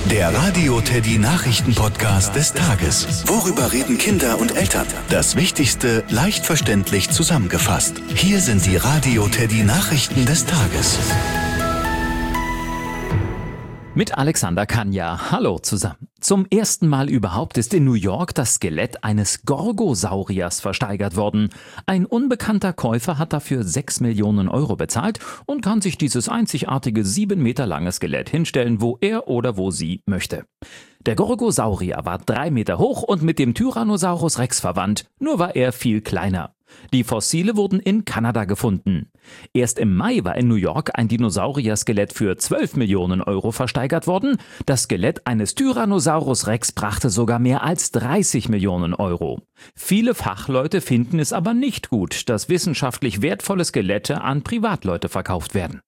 Der Radio Teddy Nachrichten-Podcast des Tages. Worüber reden Kinder und Eltern? Das Wichtigste leicht verständlich zusammengefasst. Hier sind die Radio Teddy Nachrichten des Tages. Mit Alexander Kanja. Hallo zusammen. Zum ersten Mal überhaupt ist in New York das Skelett eines Gorgosauriers versteigert worden. Ein unbekannter Käufer hat dafür 6 Millionen Euro bezahlt und kann sich dieses einzigartige 7 Meter lange Skelett hinstellen, wo er oder wo sie möchte. Der Gorgosaurier war 3 Meter hoch und mit dem Tyrannosaurus Rex verwandt, nur war er viel kleiner. Die Fossile wurden in Kanada gefunden. Erst im Mai war in New York ein Dinosaurier-Skelett für 12 Millionen Euro versteigert worden. Das Skelett eines Tyrannosaurus Rex brachte sogar mehr als 30 Millionen Euro. Viele Fachleute finden es aber nicht gut, dass wissenschaftlich wertvolle Skelette an Privatleute verkauft werden.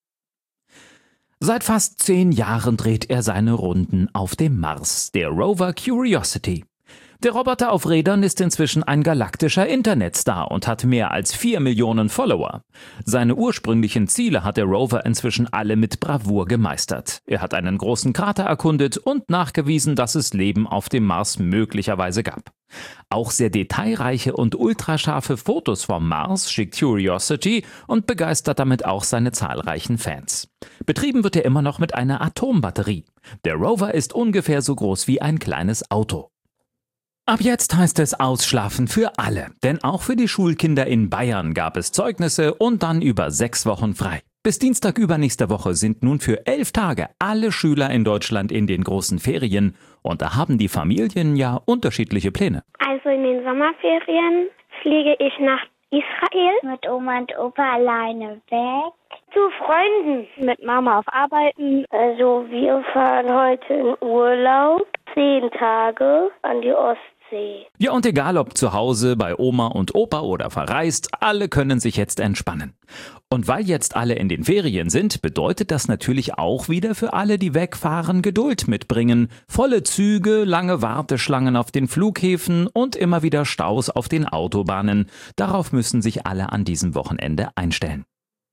Seit fast 10 Jahren dreht er seine Runden auf dem Mars, der Rover Curiosity. Der Roboter auf Rädern ist inzwischen ein galaktischer Internetstar und hat mehr als 4 Millionen Follower. Seine ursprünglichen Ziele hat der Rover inzwischen alle mit Bravour gemeistert. Er hat einen großen Krater erkundet und nachgewiesen, dass es Leben auf dem Mars möglicherweise gab. Auch sehr detailreiche und ultrascharfe Fotos vom Mars schickt Curiosity und begeistert damit auch seine zahlreichen Fans. Betrieben wird er immer noch mit einer Atombatterie. Der Rover ist ungefähr so groß wie ein kleines Auto. Ab jetzt heißt es Ausschlafen für alle, denn auch für die Schulkinder in Bayern gab es Zeugnisse und dann über 6 Wochen frei. Bis Dienstag übernächster Woche sind nun für 11 Tage alle Schüler in Deutschland in den großen Ferien und da haben die Familien ja unterschiedliche Pläne. Also in den Sommerferien fliege ich nach Israel mit Oma und Opa alleine weg. Zu Freunden mit Mama auf Arbeiten. Also wir fahren heute in Urlaub, 10 Tage an die Ostsee. Ja, und egal ob zu Hause, bei Oma und Opa oder verreist, alle können sich jetzt entspannen. Und weil jetzt alle in den Ferien sind, bedeutet das natürlich auch wieder für alle, die wegfahren, Geduld mitbringen. Volle Züge, lange Warteschlangen auf den Flughäfen und immer wieder Staus auf den Autobahnen. Darauf müssen sich alle an diesem Wochenende einstellen.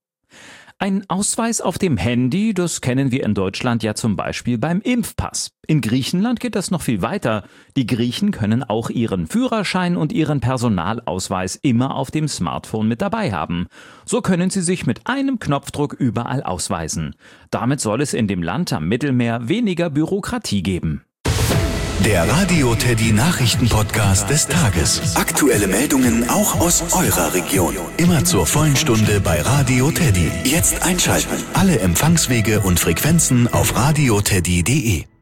Ein Ausweis auf dem Handy, das kennen wir in Deutschland ja zum Beispiel beim Impfpass. In Griechenland geht das noch viel weiter. Die Griechen können auch ihren Führerschein und ihren Personalausweis immer auf dem Smartphone mit dabei haben. So können sie sich mit einem Knopfdruck überall ausweisen. Damit soll es in dem Land am Mittelmeer weniger Bürokratie geben. Der Radio Teddy Nachrichten-Podcast des Tages. Aktuelle Meldungen auch aus eurer Region. Immer zur vollen Stunde bei Radio Teddy. Jetzt einschalten. Alle Empfangswege und Frequenzen auf radioteddy.de.